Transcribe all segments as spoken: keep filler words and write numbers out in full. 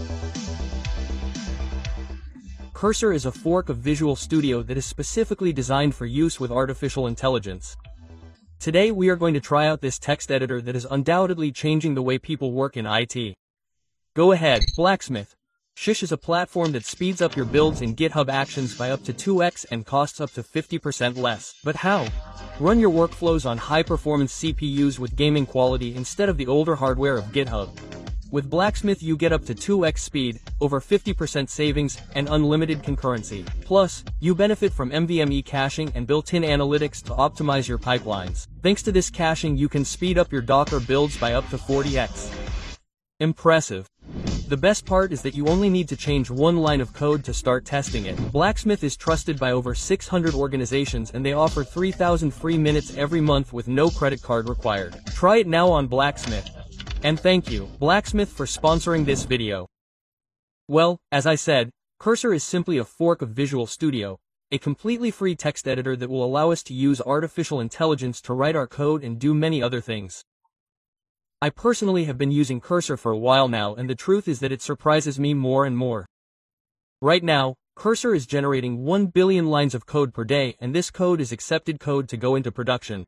Cursor is a fork of Visual Studio that is specifically designed for use with artificial intelligence. Today we are going to try out this text editor that is undoubtedly changing the way people work in I T. Go ahead, Blacksmith. Shish is a platform that speeds up your builds in GitHub Actions by up to two x and costs up to fifty percent less. But how? Run your workflows on high-performance C P Us with gaming quality instead of the older hardware of GitHub. With Blacksmith you get up to two x speed, over fifty percent savings, and unlimited concurrency. Plus, you benefit from N V M E caching and built-in analytics to optimize your pipelines. Thanks to this caching you can speed up your Docker builds by up to forty x. Impressive. The best part is that you only need to change one line of code to start testing it. Blacksmith is trusted by over six hundred organizations and they offer three thousand free minutes every month with no credit card required. Try it now on Blacksmith. And thank you, Blacksmith, for sponsoring this video. Well, as I said, Cursor is simply a fork of Visual Studio, a completely free text editor that will allow us to use artificial intelligence to write our code and do many other things. I personally have been using Cursor for a while now, and the truth is that it surprises me more and more. Right now, Cursor is generating one billion lines of code per day, and this code is accepted code to go into production.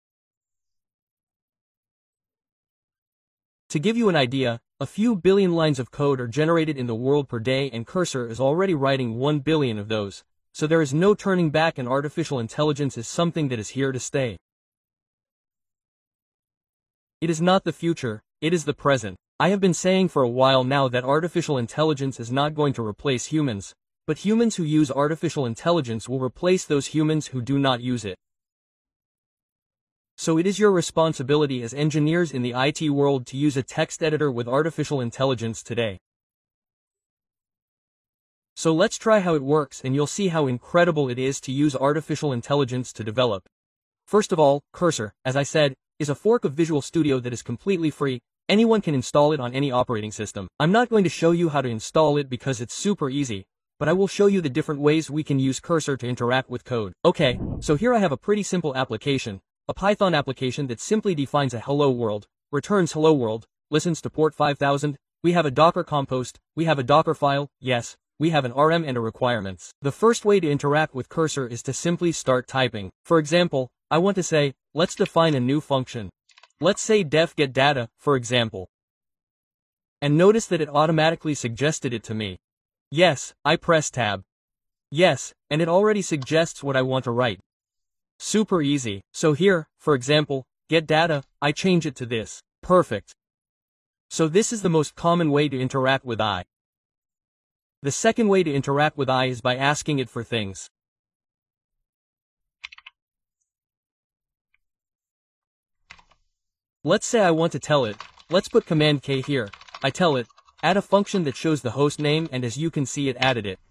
To give you an idea, a few billion lines of code are generated in the world per day, and Cursor is already writing one billion of those, so there is no turning back, and artificial intelligence is something that is here to stay. It is not the future, it is the present. I have been saying for a while now that artificial intelligence is not going to replace humans, but humans who use artificial intelligence will replace those humans who do not use it. So it is your responsibility as engineers in the I T world to use a text editor with artificial intelligence today. So let's try how it works, and you'll see how incredible it is to use artificial intelligence to develop. First of all, Cursor, as I said, is a fork of Visual Studio that is completely free. Anyone can install it on any operating system. I'm not going to show you how to install it because it's super easy, but I will show you the different ways we can use Cursor to interact with code. Okay, so here I have a pretty simple application. A Python application that simply defines a hello world, returns hello world, listens to port five thousand, we have a Docker compost, we have a Docker file, yes, we have an R M and a requirements. The first way to interact with Cursor is to simply start typing. For example, I want to say, let's define a new function. Let's say def get data, for example. And notice that it automatically suggested it to me. Yes, I press tab. Yes, and it already suggests what I want to write. Super easy. So here, for example, get data, I change it to this. Perfect. So this is the most common way to interact with I. The second way to interact with I is by asking it for things. Let's say I want to tell it, let's put Command K here. I tell it, add a function that shows the host name, and as you can see it added it.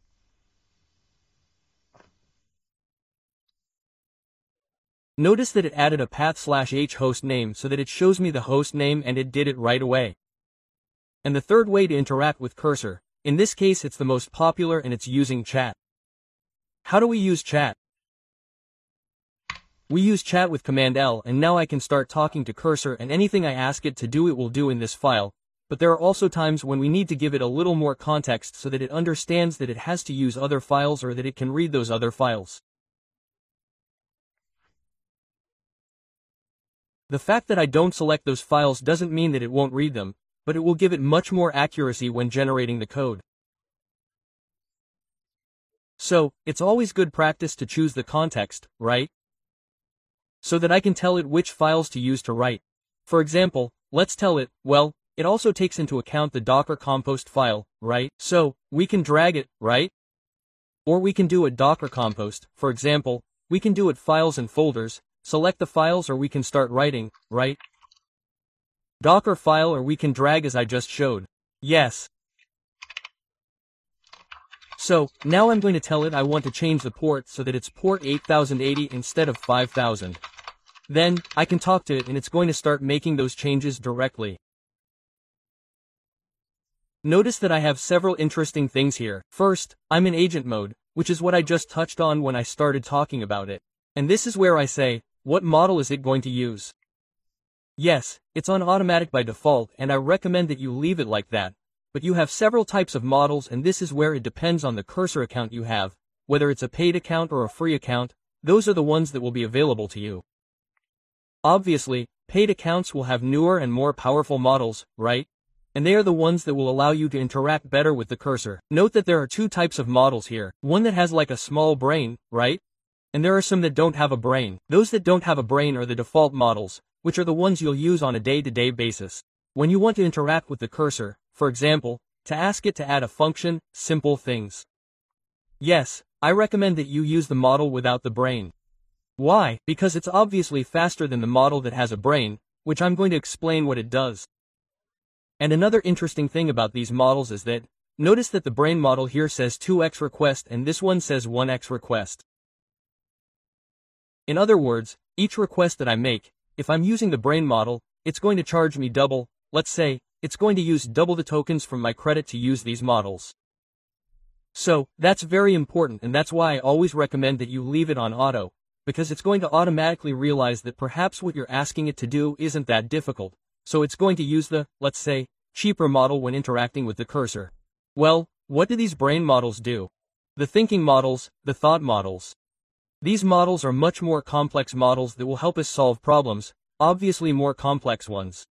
Notice that it added a path slash h host name so that it shows me the host name, and it did it right away. And the third way to interact with Cursor, in this case it's the most popular, and it's using chat. How do we use chat? We use chat with Command L, and now I can start talking to Cursor, and anything I ask it to do it will do in this file, but there are also times when we need to give it a little more context so that it understands that it has to use other files or that it can read those other files. The fact that I don't select those files doesn't mean that it won't read them, but it will give it much more accuracy when generating the code. So, it's always good practice to choose the context, right? So that I can tell it which files to use to write. For example, let's tell it, well, it also takes into account the Docker compost file, right? So, we can drag it, right? Or we can do a Docker compost, for example, we can do it files and folders, select the files, or we can start writing, right? Docker file, or we can drag as I just showed. Yes. So, now I'm going to tell it I want to change the port so that it's port eight thousand eighty instead of five thousand. Then, I can talk to it and it's going to start making those changes directly. Notice that I have several interesting things here. First, I'm in agent mode, which is what I just touched on when I started talking about it. And this is where I say, what model is it going to use? Yes, it's on automatic by default, and I recommend that you leave it like that. But you have several types of models, and this is where it depends on the Cursor account you have, whether it's a paid account or a free account. Those are the ones that will be available to you. Obviously, paid accounts will have newer and more powerful models, right? And they are the ones that will allow you to interact better with the cursor. Note that there are two types of models here, one that has like a small brain, right? And there are some that don't have a brain. Those that don't have a brain are the default models, which are the ones you'll use on a day-to-day basis. When you want to interact with the cursor, for example, to ask it to add a function, simple things. Yes, I recommend that you use the model without the brain. Why? Because it's obviously faster than the model that has a brain, which I'm going to explain what it does. And another interesting thing about these models is that, notice that the brain model here says two x request and this one says one x request. In other words, each request that I make, if I'm using the brain model, it's going to charge me double. Let's say, it's going to use double the tokens from my credit to use these models. So, that's very important, and that's why I always recommend that you leave it on auto, because it's going to automatically realize that perhaps what you're asking it to do isn't that difficult, so it's going to use the, let's say, cheaper model when interacting with the cursor. Well, what do these brain models do? The thinking models, the thought models. These models are much more complex models that will help us solve problems, obviously more complex ones.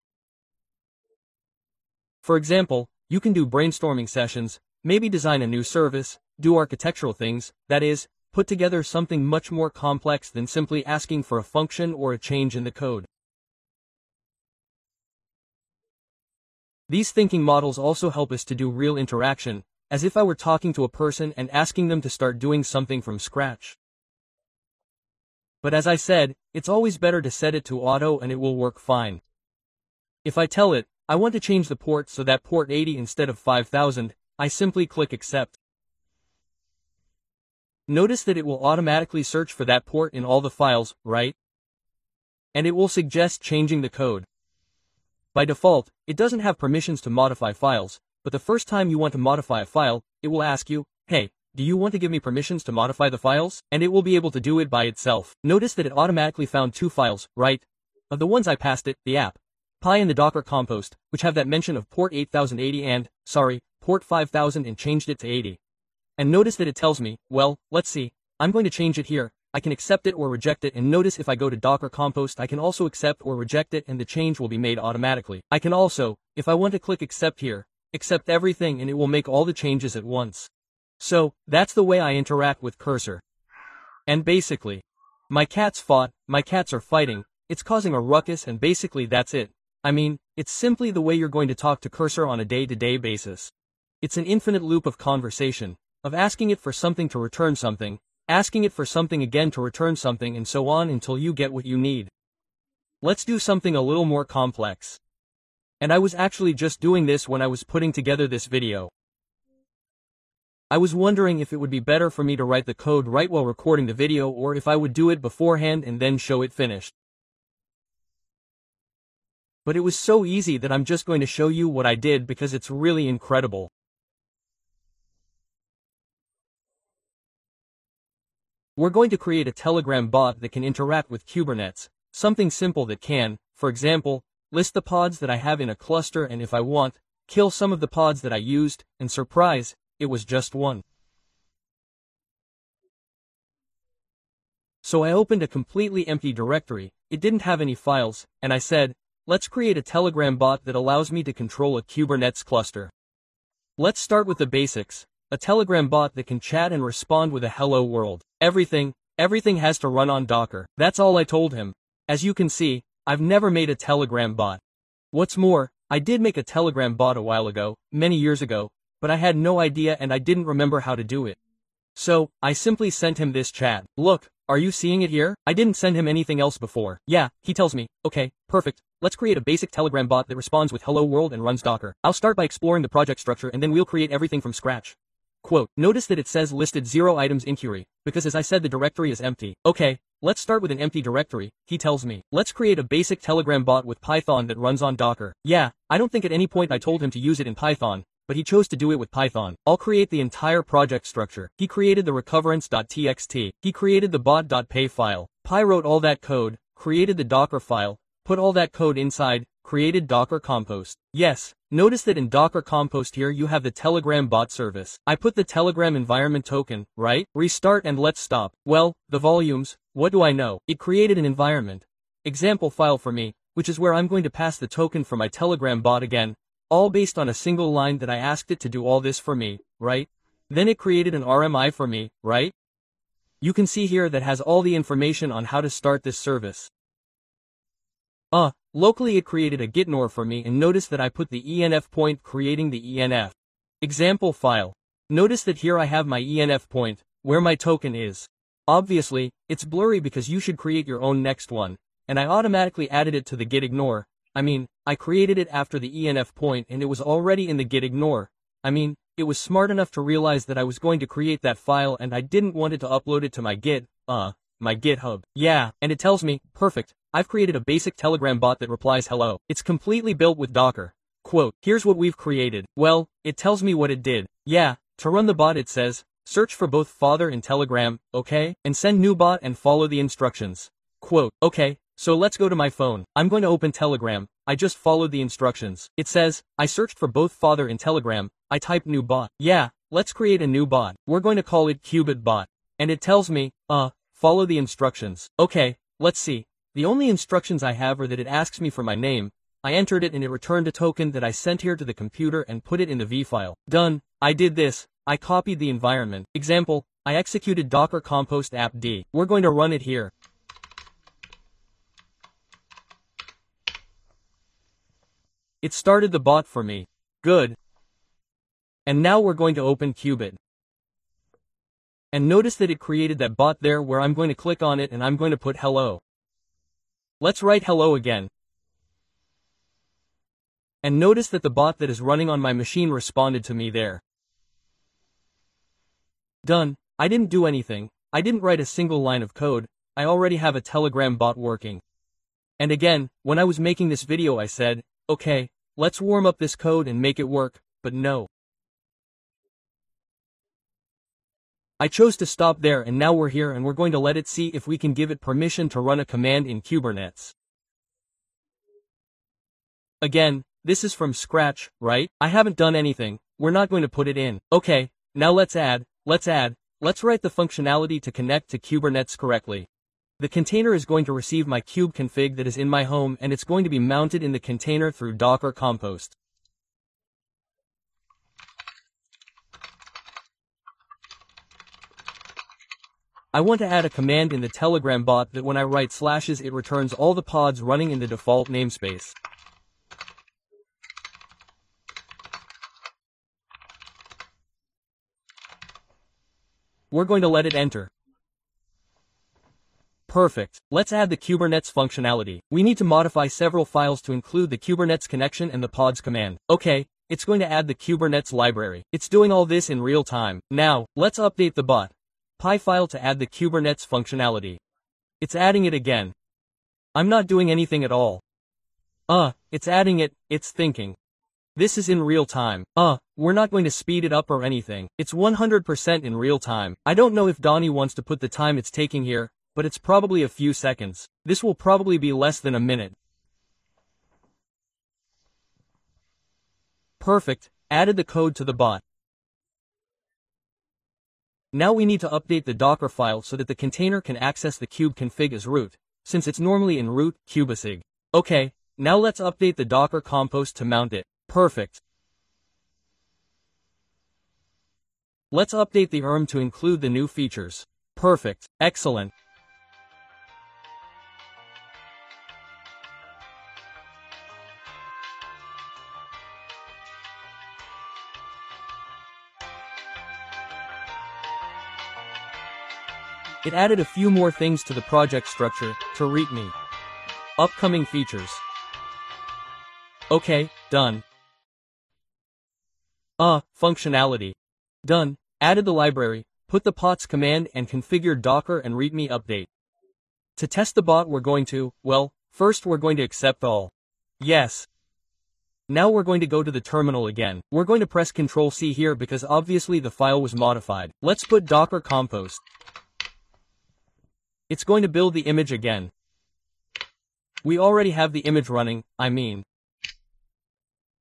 For example, you can do brainstorming sessions, maybe design a new service, do architectural things, that is, put together something much more complex than simply asking for a function or a change in the code. These thinking models also help us to do real interaction, as if I were talking to a person and asking them to start doing something from scratch. But as I said, it's always better to set it to auto and it will work fine. If I tell it, I want to change the port so that port eighty instead of five thousand, I simply click accept. Notice that it will automatically search for that port in all the files, right? And it will suggest changing the code. By default, it doesn't have permissions to modify files, but the first time you want to modify a file, it will ask you, hey, do you want to give me permissions to modify the files? And it will be able to do it by itself. Notice that it automatically found two files, right? Of the ones I passed it, the app, Pi and the Docker Compost, which have that mention of port eight thousand eighty and, sorry, port five thousand and changed it to eighty. And notice that it tells me, well, let's see, I'm going to change it here. I can accept it or reject it, and notice if I go to Docker Compost I can also accept or reject it and the change will be made automatically. I can also, if I want to click accept here, accept everything and it will make all the changes at once. So, that's the way I interact with Cursor. And basically, my cats fought, my cats are fighting, it's causing a ruckus and basically that's it. I mean, it's simply the way you're going to talk to Cursor on a day-to-day basis. It's an infinite loop of conversation, of asking it for something to return something, asking it for something again to return something and so on until you get what you need. Let's do something a little more complex. And I was actually just doing this when I was putting together this video. I was wondering if it would be better for me to write the code right while recording the video or if I would do it beforehand and then show it finished. But it was so easy that I'm just going to show you what I did because it's really incredible. We're going to create a Telegram bot that can interact with Kubernetes, something simple that can, for example, list the pods that I have in a cluster and if I want, kill some of the pods that I used, and surprise, it was just one. So I opened a completely empty directory, it didn't have any files, and I said, let's create a Telegram bot that allows me to control a Kubernetes cluster. Let's start with the basics, a Telegram bot that can chat and respond with a hello world. Everything, everything has to run on Docker. That's all I told him. As you can see, I've never made a Telegram bot. What's more, I did make a Telegram bot a while ago, many years ago, but I had no idea and I didn't remember how to do it. So, I simply sent him this chat. Look, are you seeing it here? I didn't send him anything else before. Yeah, he tells me, okay, perfect, let's create a basic Telegram bot that responds with hello world and runs Docker. I'll start by exploring the project structure and then we'll create everything from scratch. Quote, notice that it says listed zero items in query, because as I said the directory is empty. Okay, let's start with an empty directory, he tells me. Let's create a basic Telegram bot with Python that runs on Docker. Yeah, I don't think at any point I told him to use it in Python, but he chose to do it with Python. I'll create the entire project structure. He created the recoverance.txt. He created the bot.py file. Pi wrote all that code, created the Docker file, put all that code inside, created Docker Compost. Yes, notice that in Docker Compost here you have the Telegram bot service. I put the Telegram environment token, right? Restart and let's stop. Well, the volumes, what do I know? It created an environment example file for me, which is where I'm going to pass the token for my Telegram bot again, all based on a single line that I asked it to do all this for me, right? Then it created an R M I for me, right? You can see here that has all the information on how to start this service. Uh, locally it created a gitignore for me, and notice that I put the E N F point creating the E N F example file. Notice that here I have my E N F point, where my token is. Obviously, it's blurry because you should create your own next one, and I automatically added it to the gitignore. I mean, I created it after the E N F point and it was already in the gitignore. I mean, it was smart enough to realize that I was going to create that file and I didn't want it to upload it to my Git, uh, my GitHub. Yeah, and it tells me, perfect, I've created a basic Telegram bot that replies hello. It's completely built with Docker. Quote, here's what we've created. Well, it tells me what it did. Yeah, to run the bot it says, search for both father and Telegram, okay? And send new bot and follow the instructions. Quote, okay, so let's go to my phone. I'm going to open Telegram. I just followed the instructions. It says, I searched for both father and Telegram. I typed new bot. Yeah, let's create a new bot. We're going to call it Qubit bot. And it tells me, uh, follow the instructions. Okay, let's see. The only instructions I have are that it asks me for my name. I entered it and it returned a token that I sent here to the computer and put it in the V file. Done. I did this. I copied the environment. Example, I executed Docker Compost app D. We're going to run it here. It started the bot for me. Good. And now we're going to open Qubit. And notice that it created that bot there where I'm going to click on it and I'm going to put hello. Let's write hello again. And notice that the bot that is running on my machine responded to me there. Done. I didn't do anything. I didn't write a single line of code. I already have a Telegram bot working. And again, when I was making this video I said, okay, let's warm up this code and make it work, but no. I chose to stop there and now we're here and we're going to let it see if we can give it permission to run a command in Kubernetes. Again, this is from scratch, right? I haven't done anything. We're not going to put it in. Okay, now let's add, let's add, let's write the functionality to connect to Kubernetes correctly. The container is going to receive my kube config that is in my home and it's going to be mounted in the container through Docker Compost. I want to add a command in the Telegram bot that when I write slashes it returns all the pods running in the default namespace. We're going to let it enter. Perfect. Let's add the Kubernetes functionality. We need to modify several files to include the Kubernetes connection and the pods command. Okay, it's going to add the Kubernetes library. It's doing all this in real time. Now, let's update the bot. Py file to add the Kubernetes functionality. It's adding it again. I'm not doing anything at all. Uh, it's adding it, it's thinking. This is in real time. Uh, we're not going to speed it up or anything. It's one hundred percent in real time. I don't know if Donnie wants to put the time it's taking here, but it's probably a few seconds. This will probably be less than a minute. Perfect, added the code to the bot. Now we need to update the Docker file so that the container can access the kube config as root, since it's normally in root kubesig. Okay, now let's update the Docker Compost to mount it. Perfect. Let's update the E R M to include the new features. Perfect. Excellent. It added a few more things to the project structure to read me. Upcoming features. Okay, done. Uh, functionality. Done. Added the library, put the pods command and configured Docker and README update. To test the bot we're going to, well, first we're going to accept all. Yes. Now we're going to go to the terminal again. We're going to press control C here because obviously the file was modified. Let's put Docker Compost. It's going to build the image again. We already have the image running, I mean,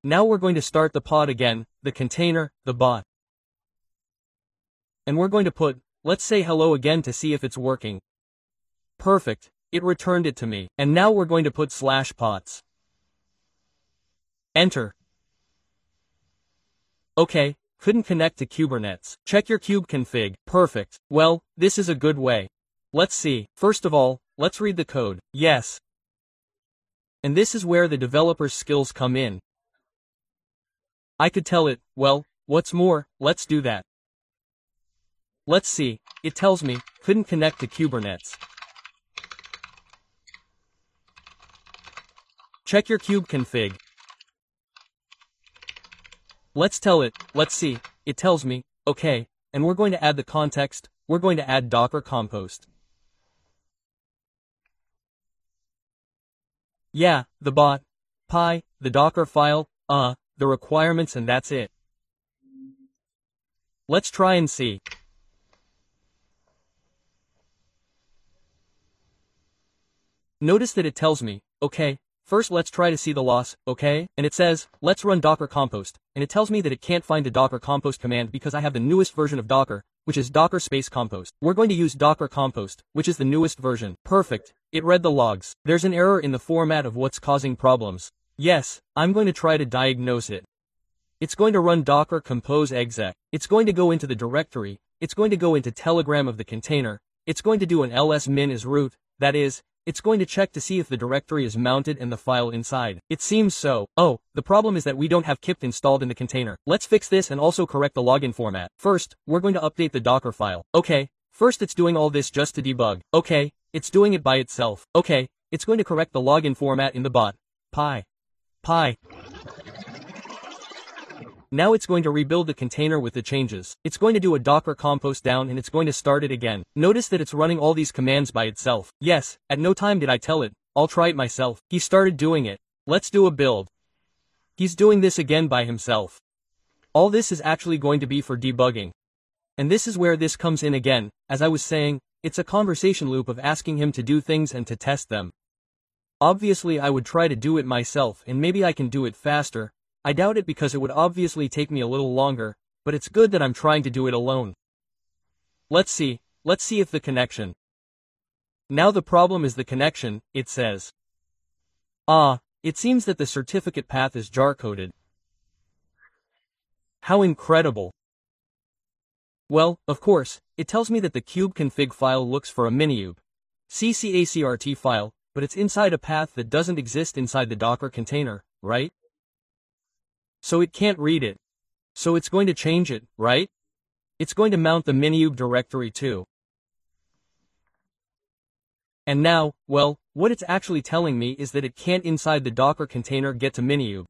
Now we're going to start the pod again, the container, the bot. And we're going to put, let's say hello again to see if it's working. Perfect, it returned it to me. And now we're going to put slash pots. Enter. Okay, couldn't connect to Kubernetes. Check your kube config. Perfect. Well, this is a good way. Let's see. First of all, let's read the code. Yes. And this is where the developer's skills come in. I could tell it, well, what's more, let's do that. Let's see, it tells me, couldn't connect to Kubernetes. Check your kube config. Let's tell it, let's see, it tells me, okay, and we're going to add the context, we're going to add Docker Compost. Yeah, the bot, pi, the Docker file, uh, the requirements, and that's it. Let's try and see. Notice that it tells me, okay, first let's try to see the loss, okay? And it says, let's run Docker Compost, and it tells me that it can't find the Docker Compost command because I have the newest version of Docker, which is Docker space compost. We're going to use Docker Compost, which is the newest version. Perfect. It read the logs. There's an error in the format of what's causing problems. Yes, I'm going to try to diagnose it. It's going to run docker compose exec. It's going to go into the directory. It's going to go into Telegram of the container. It's going to do an ls-min as root, that is, it's going to check to see if the directory is mounted and the file inside. It seems so. Oh, the problem is that we don't have kip installed in the container. Let's fix this and also correct the login format. First, we're going to update the Docker file. Okay, first it's doing all this just to debug. Okay, it's doing it by itself. Okay, it's going to correct the login format in the bot. Pi. Pi. Now it's going to rebuild the container with the changes. It's going to do a Docker Compost down and it's going to start it again. Notice that it's running all these commands by itself. Yes, at no time did I tell it, I'll try it myself. He started doing it. Let's do a build. He's doing this again by himself. All this is actually going to be for debugging. And this is where this comes in again. As I was saying, it's a conversation loop of asking him to do things and to test them. Obviously I would try to do it myself and maybe I can do it faster. I doubt it because it would obviously take me a little longer, but it's good that I'm trying to do it alone. Let's see, let's see if the connection. Now the problem is the connection, it says. Ah, it seems that the certificate path is jar-coded. How incredible. Well, of course, it tells me that the kube config file looks for a miniube ccacrt file, but it's inside a path that doesn't exist inside the Docker container, right? So it can't read it. So it's going to change it, right? It's going to mount the miniube directory too. And now, well, what it's actually telling me is that it can't inside the Docker container get to miniube.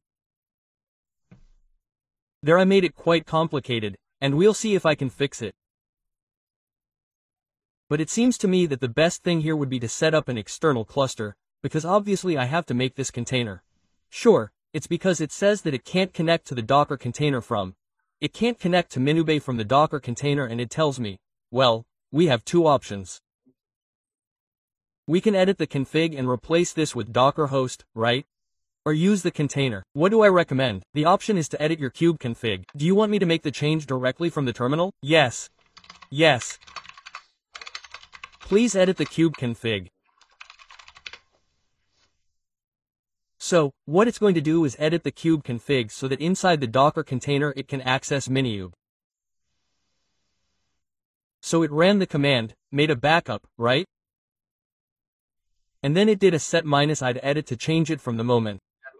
There I made it quite complicated, and we'll see if I can fix it. But it seems to me that the best thing here would be to set up an external cluster, because obviously I have to make this container. Sure. It's because it says that it can't connect to the Docker container from. It can't connect to Minube from the Docker container and it tells me, well, we have two options. We can edit the config and replace this with Docker host, right? Or use the container. What do I recommend? The option is to edit your kube config. Do you want me to make the change directly from the terminal? Yes. Yes. Please edit the kube config. So, what it's going to do is edit the kube config so that inside the Docker container it can access Miniube. So it ran the command, made a backup, right? And then it did a set minus I to edit to change it from the moment.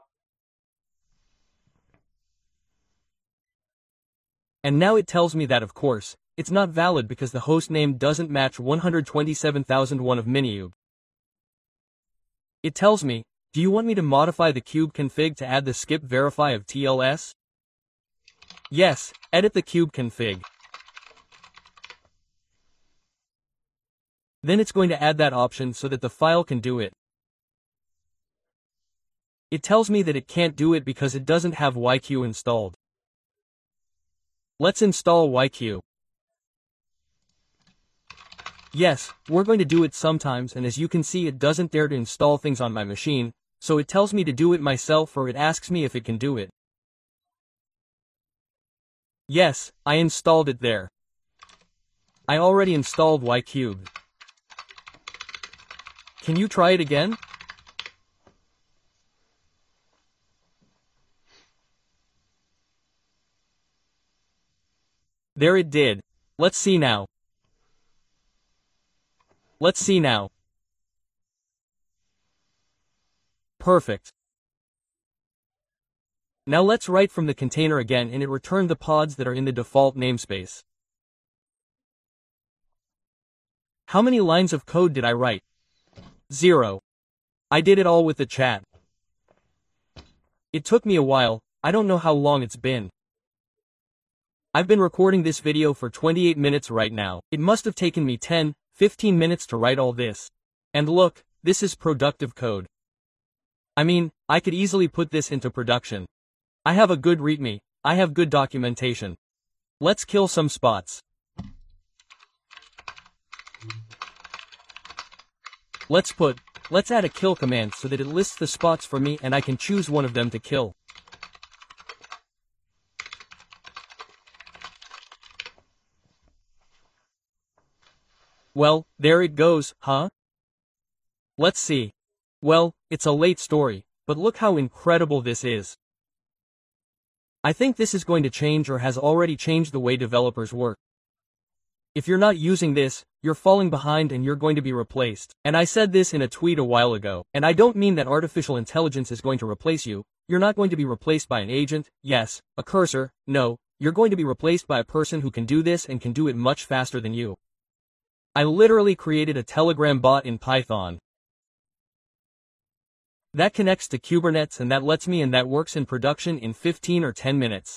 And now it tells me that of course, it's not valid because the host name doesn't match one hundred twenty-seven thousand one of Miniube. It tells me, do you want me to modify the kube config to add the skip verify of T L S? Yes, edit the kube config. Then it's going to add that option so that the file can do it. It tells me that it can't do it because it doesn't have Y Q installed. Let's install Y Q. Yes, we're going to do it sometimes, and as you can see it doesn't dare to install things on my machine, so it tells me to do it myself or it asks me if it can do it. Yes, I installed it there. I already installed Y-Cube. Can you try it again? There it did. Let's see now. Let's see now. Perfect. Now let's write from the container again and it returned the pods that are in the default namespace. How many lines of code did I write? Zero. I did it all with the chat. It took me a while, I don't know how long it's been. I've been recording this video for twenty-eight minutes right now. It must have taken me ten, fifteen minutes to write all this. And look, this is productive code. I mean, I could easily put this into production. I have a good README, I have good documentation. Let's kill some spots. Let's put, let's add a kill command so that it lists the spots for me and I can choose one of them to kill. Well, there it goes, huh? Let's see. Well, it's a late story, but look how incredible this is. I think this is going to change or has already changed the way developers work. If you're not using this, you're falling behind and you're going to be replaced. And I said this in a tweet a while ago, and I don't mean that artificial intelligence is going to replace you. You're not going to be replaced by an agent, yes, a cursor, no, you're going to be replaced by a person who can do this and can do it much faster than you. I literally created a Telegram bot in Python. That connects to Kubernetes and that lets me and that works in production in fifteen or ten minutes.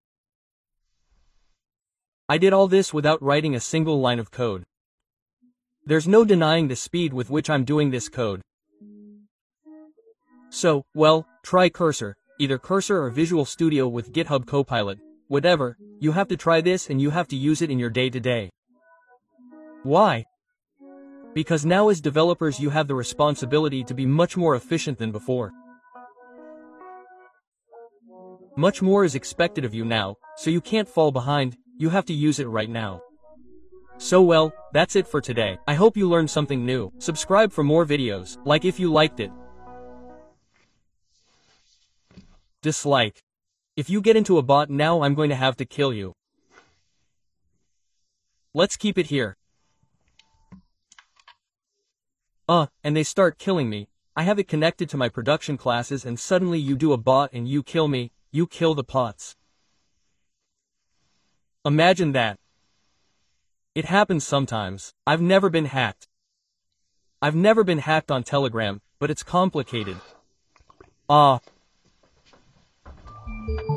I did all this without writing a single line of code. There's no denying the speed with which I'm doing this code. So, well, try Cursor, either Cursor or Visual Studio with GitHub Copilot, whatever, you have to try this and you have to use it in your day-to-day. Why? Because now as developers you have the responsibility to be much more efficient than before. Much more is expected of you now, so you can't fall behind, you have to use it right now. So well, that's it for today. I hope you learned something new. Subscribe for more videos, like if you liked it. Dislike. If you get into a bot now I'm going to have to kill you. Let's keep it here. Uh, and they start killing me. I have it connected to my production classes and suddenly you do a bot and you kill me, you kill the pots. Imagine that. It happens sometimes. I've never been hacked. I've never been hacked on Telegram, but it's complicated. Ah. Uh.